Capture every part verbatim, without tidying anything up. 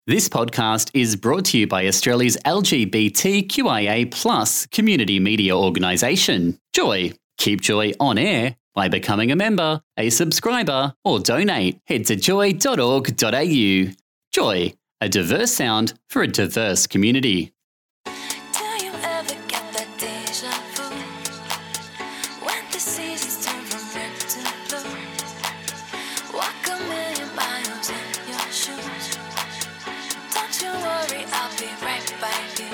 This podcast is brought to you by Australia's L G B T Q I A plus community media organisation, Joy. Keep Joy on air by becoming a member, a subscriber, or donate. Head to joy dot org dot a u. Joy, a diverse sound for a diverse community. Do you ever get that deja vu? When the seasons turn from red to blue, walk a million miles in your shoes. Don't you worry, I'll be right by you.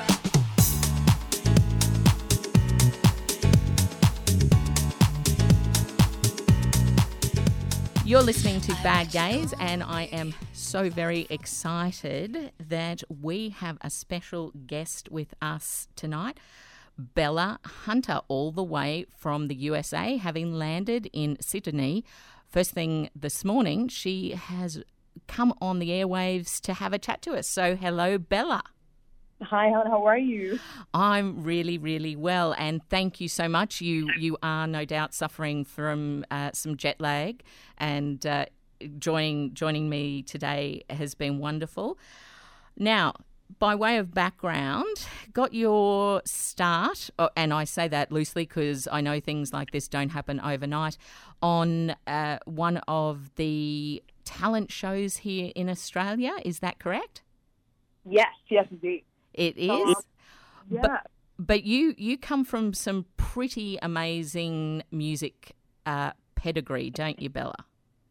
You're listening to Bad Gays, and I am so very excited that we have a special guest with us tonight, Bella Hunter, all the way from the U S A, having landed in Sydney. First thing this morning, she has come on the airwaves to have a chat to us. So hello, Bella. Hi, Helen. How are you? I'm really, really well, and thank you so much. You you are no doubt suffering from uh, some jet lag, and uh, joining joining me today has been wonderful. Now, by way of background, got your start, oh, and I say that loosely because I know things like this don't happen overnight, on uh, one of the talent shows here in Australia. Is that correct? Yes, yes, indeed. It is? Um, yeah. But, but you, you come from some pretty amazing music uh, pedigree, don't you, Bella?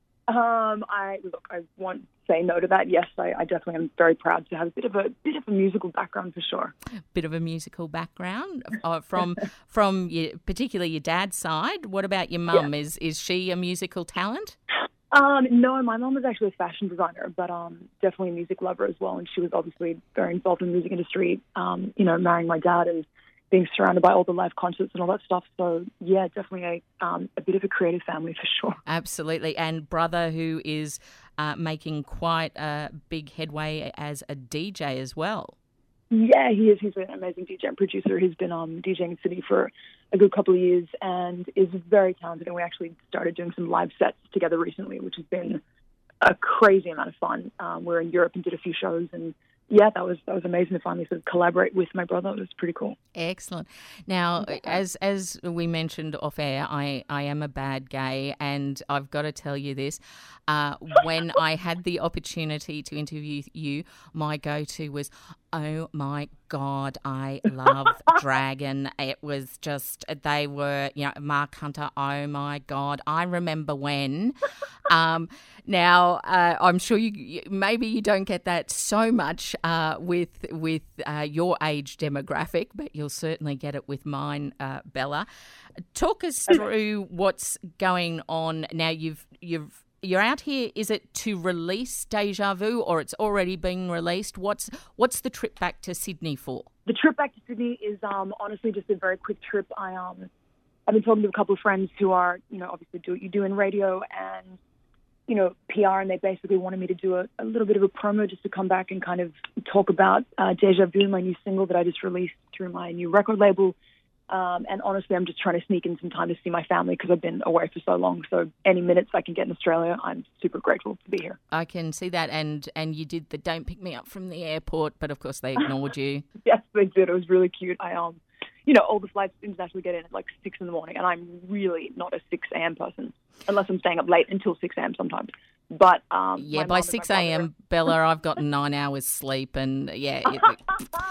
Um, I look, I won't say no to that. Yes, I, I definitely am very proud to have a bit of a bit of a musical background for sure. Bit of a musical background uh, from from your, particularly your dad's side. What about your mum? Yeah. Is is she a musical talent? Um, no, my mom was actually a fashion designer, but um, definitely a music lover as well. And she was obviously very involved in the music industry, um, you know, marrying my dad and being surrounded by all the live concerts and all that stuff. So, yeah, definitely a, um, a bit of a creative family for sure. Absolutely. And brother who is uh, making quite a big headway as a D J as well. Yeah, he is. He's an amazing D J and producer. He's been um, DJing in Sydney for a good couple of years and is very talented. And we actually started doing some live sets together recently, which has been a crazy amount of fun. Um, we were in Europe and did a few shows, and yeah, that was that was amazing to finally sort of collaborate with my brother. It was pretty cool. Excellent. Now, as as we mentioned off air, I, I am a bad gay, and I've got to tell you this. Uh, when I had the opportunity to interview you, my go-to was, oh my God, I love Dragon. It was just, they were, you know, Mark Hunter, oh my God. I remember when. Um, now, uh, I'm sure you maybe you don't get that so much uh, with with uh, your age demographic, but you'll certainly get it with mine, uh, Bella. Talk us through what's going on now. You've you've you're out here. Is it to release Deja Vu, or it's already been released? What's what's the trip back to Sydney for? The trip back to Sydney is um, honestly just a very quick trip. I um, I've been talking to a couple of friends who are, you know, obviously do what you do in radio and, you know, P R, and they basically wanted me to do a, a little bit of a promo just to come back and kind of talk about uh, Deja Vu, my new single that I just released through my new record label. Um, and honestly, I'm just trying to sneak in some time to see my family because I've been away for so long. So any minutes I can get in Australia, I'm super grateful to be here. I can see that. And, and you did the don't pick me up from the airport, but of course they ignored you. Yes, they did. It was really cute. I um, you know, all the flights internationally get in at like six in the morning, and I'm really not a six a.m. person unless I'm staying up late until six a.m. sometimes. But um, yeah, by six a.m., Bella, I've got nine hours sleep, and yeah, it,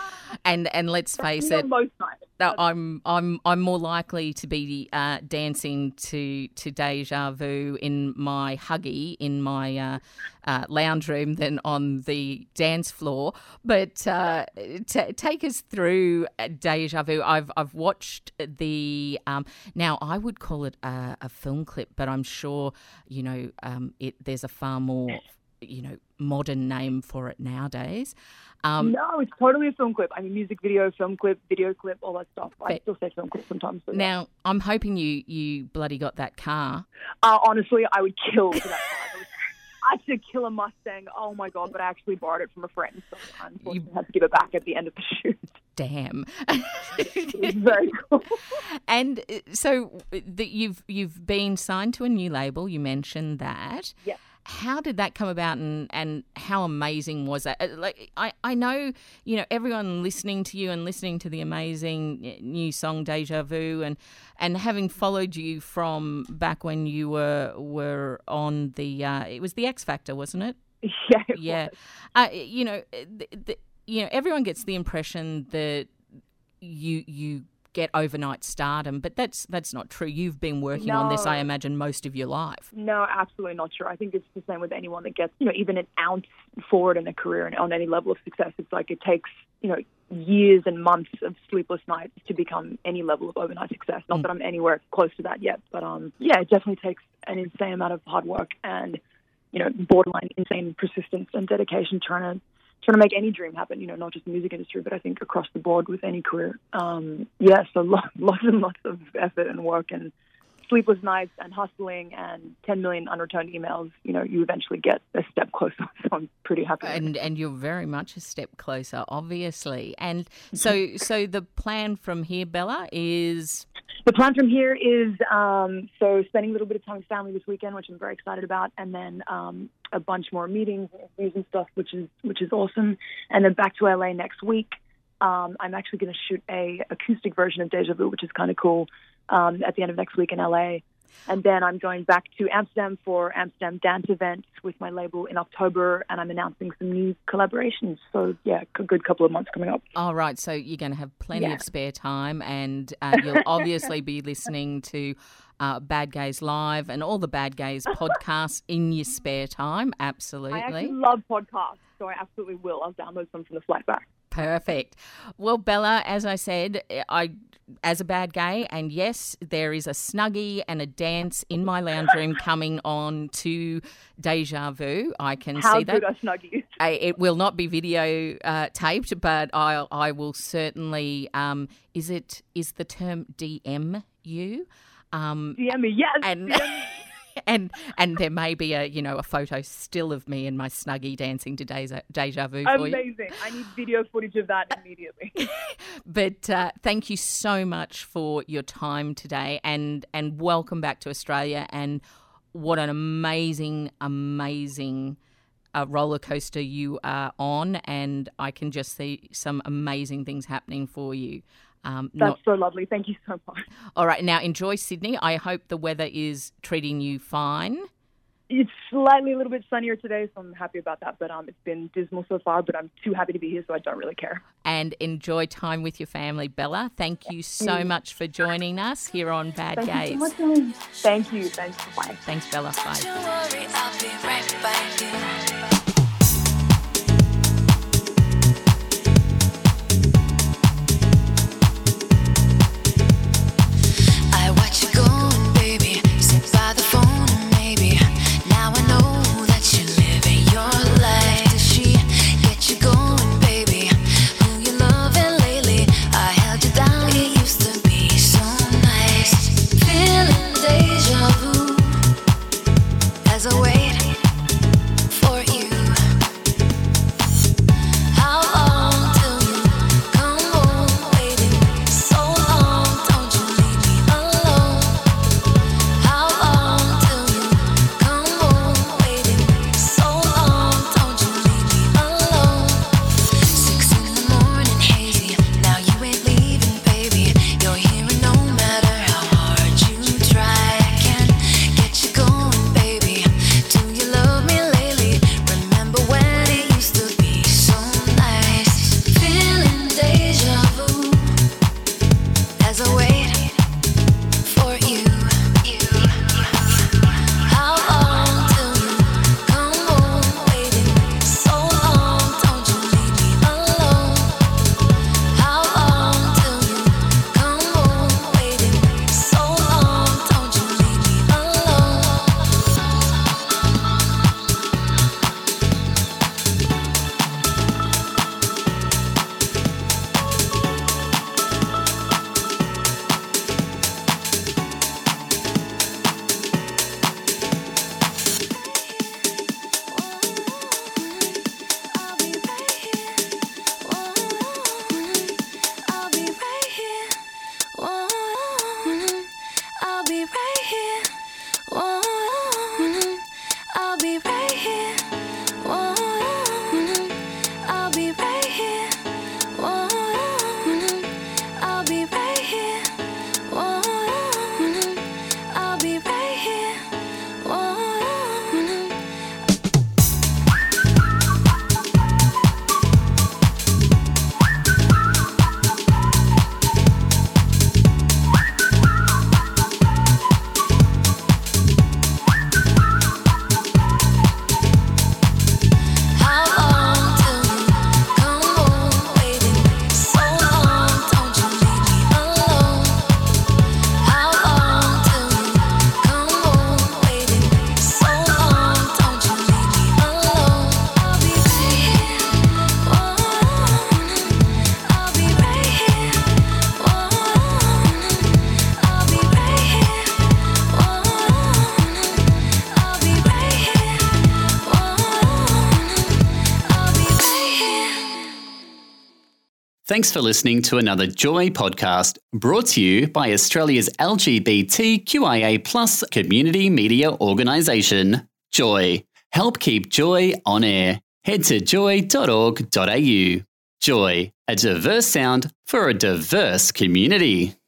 and and let's face it, most nights. No, I'm I'm I'm more likely to be uh, dancing to to Deja Vu in my Huggy in my uh, uh, lounge room than on the dance floor. But uh, t- take us through Deja Vu. I've I've watched the um, now I would call it a, a film clip, but I'm sure you know um, it. There's a far more you know modern name for it nowadays. Um, no, it's totally a film clip. I mean, music video, film clip, video clip, all that stuff. I but, still say film clip sometimes. So now, yeah. I'm hoping you, you bloody got that car. Uh, honestly, I would kill for that car. I had to kill a Mustang. Oh, my God, but I actually borrowed it from a friend, so I unfortunately had to give it back at the end of the shoot. Damn. It was very cool. And so the, you've you've been signed to a new label. You mentioned that. Yes. how did that come about, and, and how amazing was that? Uh, Like I, I know, you know, everyone listening to you and listening to the amazing new song Deja Vu, and and having followed you from back when you were were on the uh, it was the X Factor, wasn't it? Yeah. It Yeah. was. Uh, you know, the, the, you know, everyone gets the impression that you you get overnight stardom, but that's that's not true. You've been working on this, No. I imagine, most of your life. No, absolutely not true. I think it's the same with anyone that gets, you know, even an ounce forward in a career and on any level of success. It's like it takes, you know, years and months of sleepless nights to become any level of overnight success. Not Mm. that I'm anywhere close to that yet, but um, yeah, it definitely takes an insane amount of hard work and, you know, borderline insane persistence and dedication trying to trying to make any dream happen, you know, not just the music industry, but I think across the board with any career. Um, yeah, so lo- lots and lots of effort and work and sleepless nights and hustling and ten million unreturned emails, you know, you eventually get a step closer. So I'm pretty happy. with it. And and you're very much a step closer, obviously. And so so the plan from here, Bella, is The plan from here is um, so spending a little bit of time with family this weekend, which I'm very excited about, and then um, a bunch more meetings and interviews and stuff, which is which is awesome. And then back to L A next week. Um, I'm actually going to shoot a acoustic version of Deja Vu, which is kind of cool, um, at the end of next week in L A. And then I'm going back to Amsterdam for Amsterdam Dance Event with my label in October, and I'm announcing some new collaborations. So, yeah, a good couple of months coming up. all right. So you're going to have plenty Yeah. of spare time, and uh, you'll obviously be listening to uh, Bad Gays Live and all the Bad Gays podcasts in your spare time. I Absolutely. actually love podcasts, so I absolutely will. I'll download some from the flight back. Perfect. Well, Bella, as I said, I as a bad gay, and yes, there is a Snuggie and a dance in my lounge room coming on to Deja Vu. I can How see that. good are Snuggies? I, it will not be video uh, taped, but I I will certainly. Um, is it is the term D M you? Um, D M me, yes. and D M me. and and there may be a you know a photo still of me and my Snuggie dancing to Deja, Deja Vu for you. Amazing. I need video footage of that immediately. But uh, thank you so much for your time today, and and welcome back to Australia. And what an amazing, amazing uh, roller coaster you are on, and I can just see some amazing things happening for you. Um, That's not, so lovely. Thank you so much. all right, now enjoy Sydney. I hope the weather is treating you fine. It's slightly a little bit sunnier today, so I'm happy about that. But um, it's been dismal so far, but I'm too happy to be here, so I don't really care. And enjoy time with your family, Bella. Thank you so much for joining us here on Bad Thank Gays. you so much, Ellen. Thank you. Thanks. Bye. Thanks, Bella. Bye. Don't worry, I'll be right by you. I watch you going, baby. Sit by the phone and maybe now I know that you're living your life. Does she get you going, baby? Who you loving lately? I held you down. It used to be so nice. Feeling deja vu as I wait for Thanks for listening to another Joy podcast brought to you by Australia's L G B T Q I A plus community media organisation, Joy. Help keep Joy on air. Head to joy dot org dot a u. Joy, a diverse sound for a diverse community.